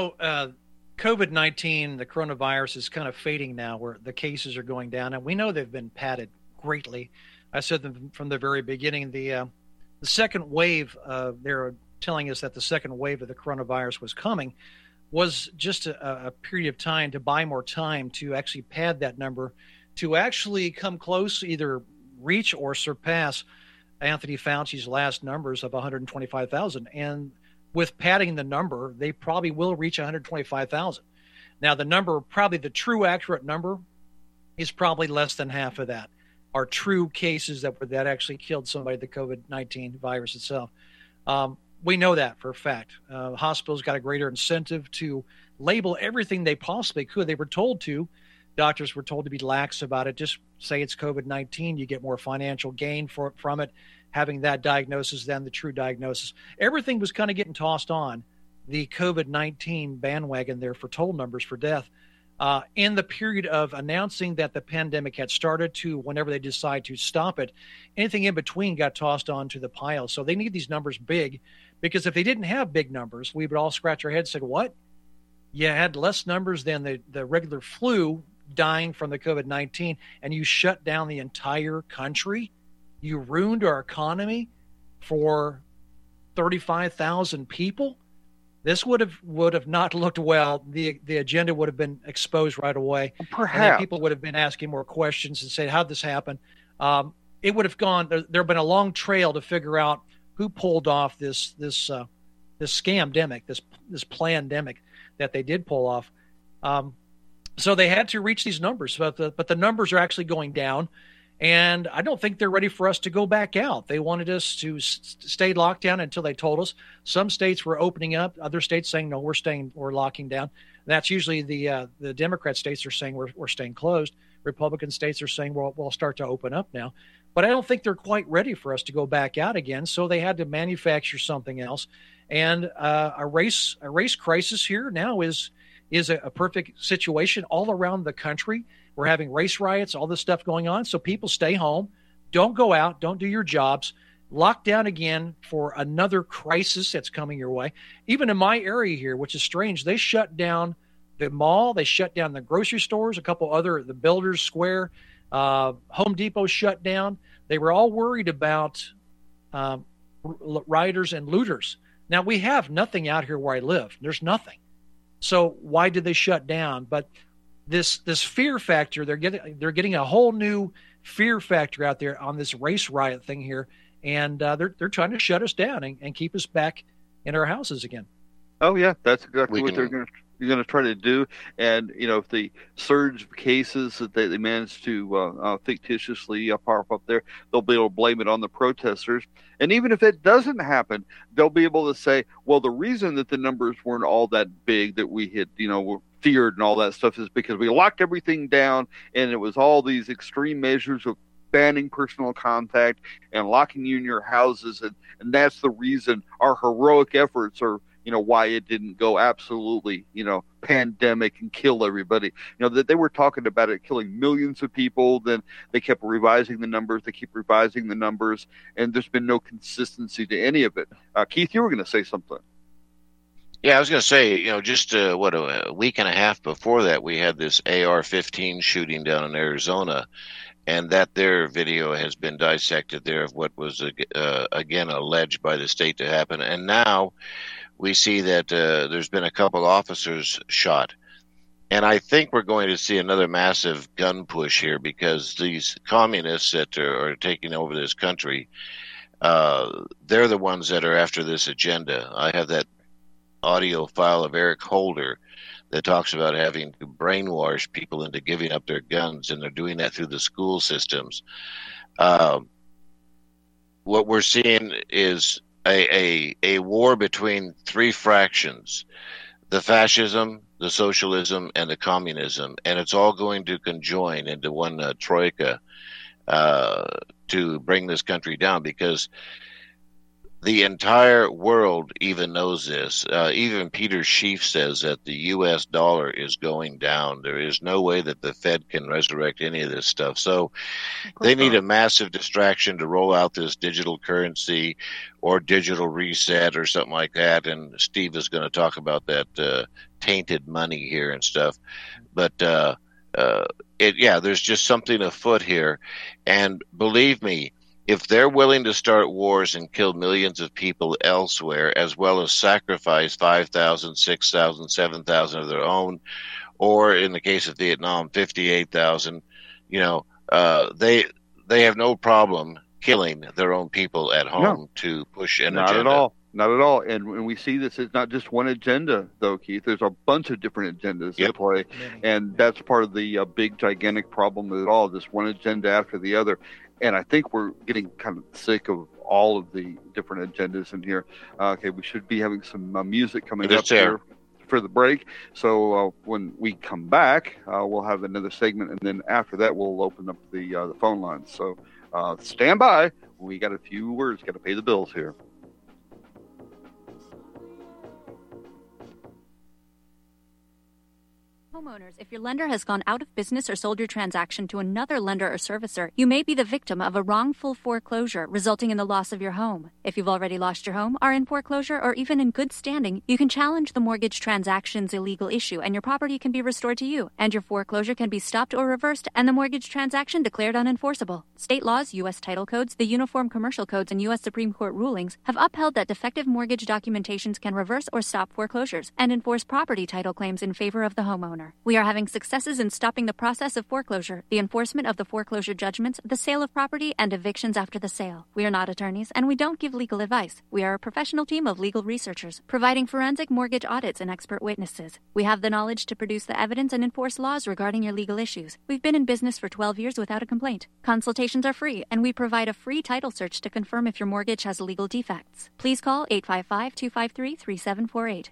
COVID-19, the coronavirus, is kind of fading now, where the cases are going down, and we know they've been padded greatly. I said from the very beginning, the second wave, they're telling us that the second wave of the coronavirus was coming, was just a period of time to buy more time to actually pad that number, to actually come close, either reach or surpass Anthony Fauci's last numbers of 125,000. And with padding the number, they probably will reach 125,000. Now, the number, probably the true accurate number, is probably less than half of that, are true cases that actually killed somebody, the COVID-19 virus itself. We know that for a fact. Hospitals got a greater incentive to label everything they possibly could. They were told to. Doctors were told to be lax about it. Just say it's COVID-19. You get more financial gain from it, having that diagnosis than the true diagnosis. Everything was kind of getting tossed on the COVID-19 bandwagon there for total numbers for death. In the period of announcing that the pandemic had started to whenever they decide to stop it, anything in between got tossed onto the pile. So they need these numbers big, because if they didn't have big numbers, we would all scratch our heads and say, what? You had less numbers than the regular flu dying from the COVID-19, and you shut down the entire country? You ruined our economy for 35,000 people? This would have not looked well. The agenda would have been exposed right away. Perhaps. And then people would have been asking more questions and saying, how'd this happen? It would have gone, there would have been a long trail to figure out who pulled off this scamdemic, this plandemic that they did pull off. So they had to reach these numbers, but the numbers are actually going down, and I don't think they're ready for us to go back out. They wanted us to stay locked down until they told us. Some states were opening up, other states saying, no, we're locking down. That's usually the Democrat states are saying we're staying closed. Republican states are saying, well, we'll start to open up now. But I don't think they're quite ready for us to go back out again, so they had to manufacture something else. And a race crisis here now is a perfect situation all around the country. We're having race riots, all this stuff going on. So people stay home, don't go out, don't do your jobs, lock down again for another crisis that's coming your way. Even in my area here, which is strange, they shut down the mall, they shut down the grocery stores, the Builders Square, Home Depot shut down. They were all worried about rioters and looters. Now, we have nothing out here where I live. There's nothing. So why did they shut down? But this fear factor, they're getting a whole new fear factor out there on this race riot thing here, and they're trying to shut us down and keep us back in our houses again. Oh yeah, that's exactly what they're going to try to do. And if the surge of cases that they managed to fictitiously pop up there, they'll be able to blame it on the protesters. And even if it doesn't happen, they'll be able to say, well, the reason that the numbers weren't all that big that we had, feared and all that stuff is because we locked everything down, and it was all these extreme measures of banning personal contact and locking you in your houses, and that's the reason our heroic efforts are, why it didn't go absolutely, pandemic and kill everybody. That they were talking about it killing millions of people. Then they kept revising the numbers. They keep revising the numbers, and there's been no consistency to any of it. Keith, you were going to say something. Yeah, I was going to say, just a week and a half before that, we had this AR-15 shooting down in Arizona, and that their video has been dissected there of what was, again, alleged by the state to happen. And now we see that there's been a couple officers shot. And I think we're going to see another massive gun push here, because these communists that are taking over this country, they're the ones that are after this agenda. I have that audio file of Eric Holder that talks about having to brainwash people into giving up their guns, and they're doing that through the school systems. What we're seeing is a war between three fractions: the fascism, the socialism, and the communism, and it's all going to conjoin into one troika to bring this country down, because the entire world even knows this. Even Peter Schiff says that the U.S. dollar is going down. There is no way that the Fed can resurrect any of this stuff. So they need a massive distraction to roll out this digital currency or digital reset or something like that. And Steve is going to talk about that tainted money here and stuff. But there's just something afoot here. And believe me, if they're willing to start wars and kill millions of people elsewhere, as well as sacrifice 5,000, 6,000, 7,000 of their own, or in the case of Vietnam, 58,000, they have no problem killing their own people at home to push an agenda. Not at all. And when we see this, it's not just one agenda, though, Keith. There's a bunch of different agendas at play. And that's part of the big, gigantic problem with it all, just one agenda after the other. And I think we're getting kind of sick of all of the different agendas in here. Okay, we should be having some music coming up here for the break. So when we come back, we'll have another segment. And then after that, we'll open up the phone lines. So stand by. We got a few words. Got to pay the bills here. Homeowners, if your lender has gone out of business or sold your transaction to another lender or servicer, you may be the victim of a wrongful foreclosure resulting in the loss of your home. If you've already lost your home, are in foreclosure, or even in good standing, you can challenge the mortgage transaction's illegal issue and your property can be restored to you, and your foreclosure can be stopped or reversed and the mortgage transaction declared unenforceable. State laws, U.S. title codes, the Uniform Commercial Codes, and U.S. Supreme Court rulings have upheld that defective mortgage documentations can reverse or stop foreclosures and enforce property title claims in favor of the homeowner. We are having successes in stopping the process of foreclosure, the enforcement of the foreclosure judgments, the sale of property, and evictions after the sale. We are not attorneys, and we don't give legal advice. We are a professional team of legal researchers, providing forensic mortgage audits and expert witnesses. We have the knowledge to produce the evidence and enforce laws regarding your legal issues. We've been in business for 12 years without a complaint. Consultations are free, and we provide a free title search to confirm if your mortgage has legal defects. Please call 855-253-3748.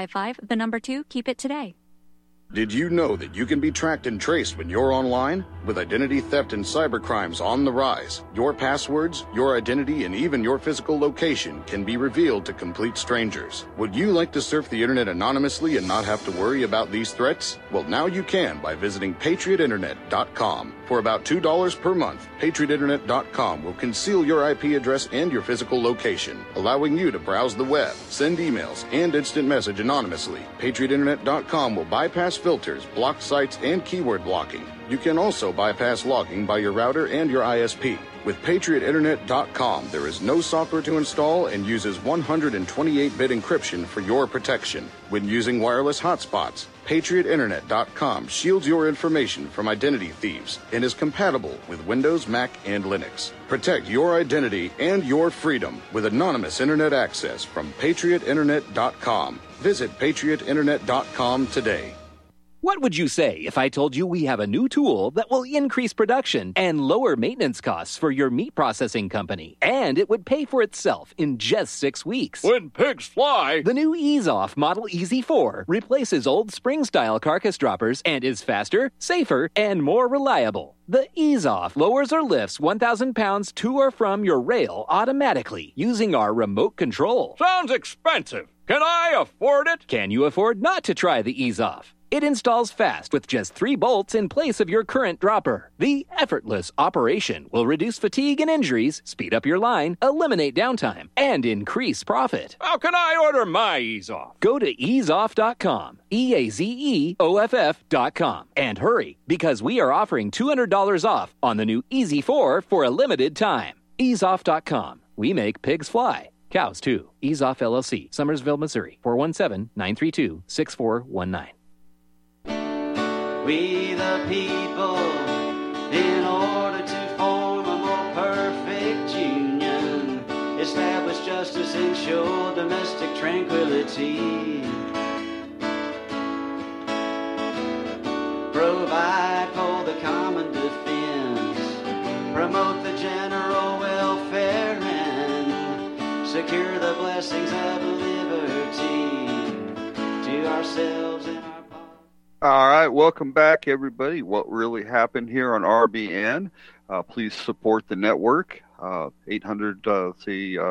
855, keep it today. Did you know that you can be tracked and traced when you're online? With identity theft and cybercrimes on the rise, your passwords, your identity, and even your physical location can be revealed to complete strangers. Would you like to surf the internet anonymously and not have to worry about these threats? Well, now you can by visiting PatriotInternet.com. For about $2 per month, PatriotInternet.com will conceal your IP address and your physical location, allowing you to browse the web, send emails, and instant message anonymously. PatriotInternet.com will bypass filters, block sites, and keyword blocking. You can also bypass logging by your router and your ISP. With PatriotInternet.com, there is no software to install and uses 128-bit encryption for your protection. When using wireless hotspots, PatriotInternet.com shields your information from identity thieves and is compatible with Windows, Mac, and Linux. Protect your identity and your freedom with anonymous internet access from PatriotInternet.com. Visit PatriotInternet.com today. What would you say if I told you we have a new tool that will increase production and lower maintenance costs for your meat processing company? And it would pay for itself in just 6 weeks. When pigs fly! The new EaseOff Model EZ4 replaces old spring-style carcass droppers and is faster, safer, and more reliable. The EaseOff lowers or lifts 1,000 pounds to or from your rail automatically using our remote control. Sounds expensive. Can I afford it? Can you afford not to try the EaseOff? It installs fast with just 3 bolts in place of your current dropper. The effortless operation will reduce fatigue and injuries, speed up your line, eliminate downtime, and increase profit. How can I order my EaseOff? Go to easeoff.com, EAZEOFF.com, and hurry, because we are offering $200 off on the new EZ4 for a limited time. Easeoff.com. We make pigs fly. Cows, too. EaseOff LLC, Summersville, Missouri, 417-932-6419. We the people, in order to form a more perfect union, establish justice, ensure domestic tranquility, provide for the common defense, promote the general welfare, and secure the blessings of liberty to ourselves and our All right, welcome back, everybody. What really happened here on RBN? Please support the network. 800,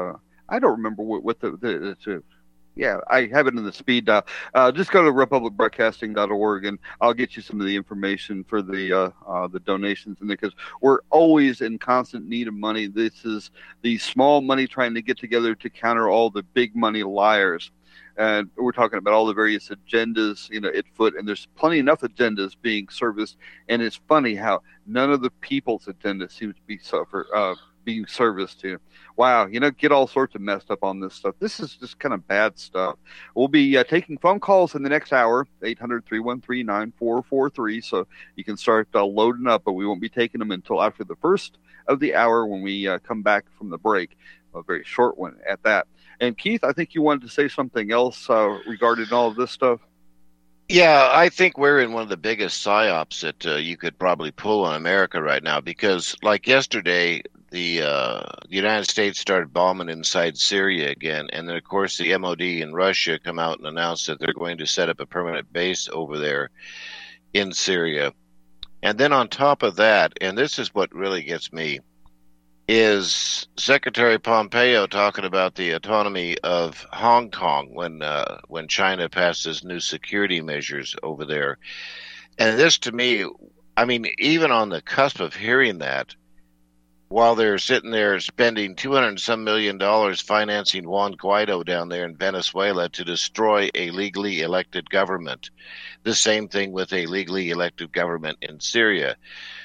I don't remember what the yeah, I have it in the speed dial. Just go to republicbroadcasting.org, and I'll get you some of the information for the donations, and because we're always in constant need of money. This is the small money trying to get together to counter all the big money liars. And we're talking about all the various agendas, at foot, and there's plenty enough agendas being serviced. And it's funny how none of the people's agenda seems to be being serviced to. Wow, get all sorts of messed up on this stuff. This is just kind of bad stuff. We'll be taking phone calls in the next hour, 800-313-9443, so you can start loading up, but we won't be taking them until after the first of the hour when we come back from the break, a very short one at that. And Keith, I think you wanted to say something else regarding all of this stuff. Yeah, I think we're in one of the biggest psyops that you could probably pull on America right now, because like yesterday, the United States started bombing inside Syria again, and then of course the MOD in Russia come out and announce that they're going to set up a permanent base over there in Syria. And then on top of that, and this is what really gets me, is Secretary Pompeo talking about the autonomy of Hong Kong when China passes new security measures over there. And this, to me, I mean, even on the cusp of hearing that, while they're sitting there spending $200 and some million financing Juan Guaido down there in Venezuela to destroy a legally elected government. The same thing with a legally elected government in Syria.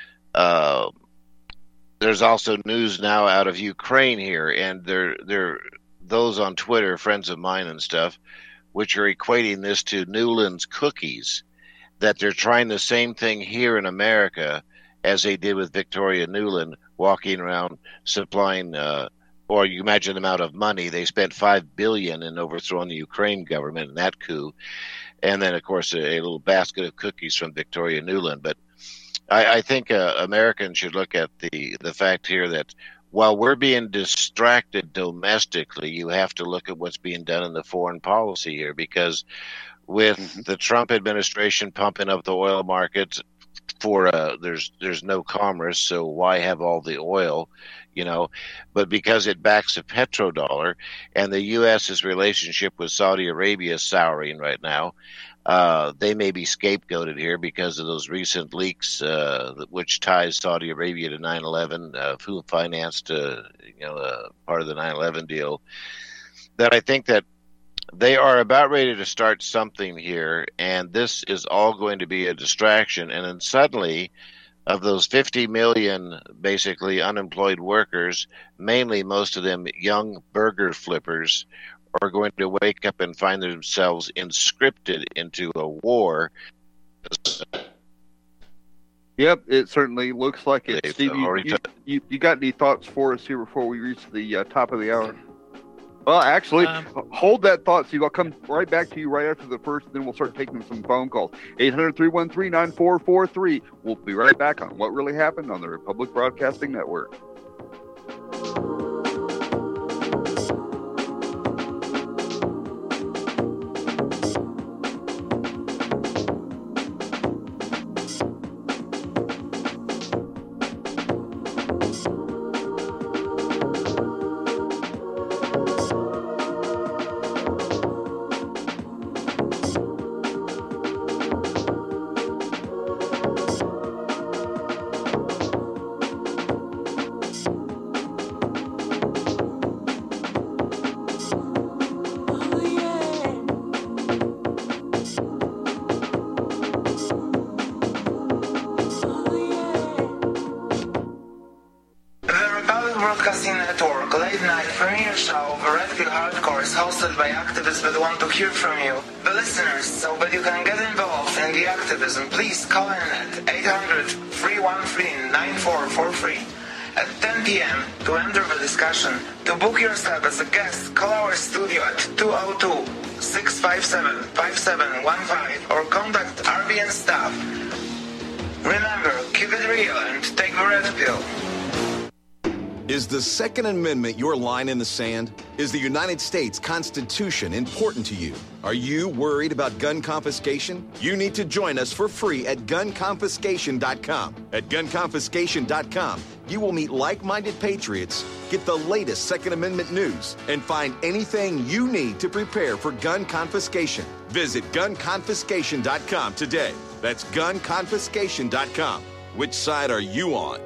There's also news now out of Ukraine here, and there those on Twitter, friends of mine and stuff, which are equating this to Newland's cookies, that they're trying the same thing here in America as they did with Victoria Nuland, walking around supplying, or you imagine the amount of money they spent, $5 billion in overthrowing the Ukraine government in that coup, and then of course a little basket of cookies from Victoria Nuland. But I think Americans should look at the fact here that while we're being distracted domestically, you have to look at what's being done in the foreign policy here, because with the Trump administration pumping up the oil markets for there's no commerce, so why have all the oil, but because it backs a petrodollar, and the U.S.'s relationship with Saudi Arabia is souring right now. They may be scapegoated here because of those recent leaks, which ties Saudi Arabia to 9/11, who financed, part of the 9/11 deal. That I think that they are about ready to start something here, and this is all going to be a distraction. And then suddenly, of those 50 million basically unemployed workers, mainly most of them young burger flippers, are going to wake up and find themselves conscripted into a war. Yep, it certainly looks like it. Steve, you got any thoughts for us here before we reach the top of the hour? Well, actually, hold that thought, Steve. I'll come right back to you right after the first, and then we'll start taking some phone calls. 800-313-9443. We'll be right back on What Really Happened on the Republic Broadcasting Network. Broadcasting Network late night premiere show of Red Pill Hardcore is hosted by activists that want to hear from you, the listeners. So that you can get involved in the activism, please call in at 800-313-9443 at 10 p.m. to enter the discussion. To book yourself as a guest, call our studio at 202-657-5715 or contact RBN staff. Remember, keep it real and take the red pill. Is the Second Amendment your line in the sand? Is the United States Constitution important to you? Are you worried about gun confiscation? You need to join us for free at gunconfiscation.com. At gunconfiscation.com, you will meet like-minded patriots, get the latest Second Amendment news, and find anything you need to prepare for gun confiscation. Visit gunconfiscation.com today. That's gunconfiscation.com. Which side are you on?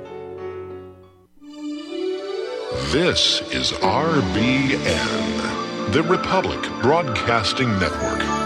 This is RBN, the Republic Broadcasting Network.